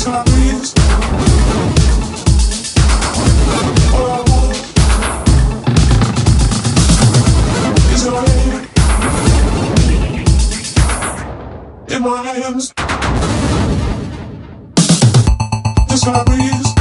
Just my breeze. All I want is your hand in my hands. Just my breeze.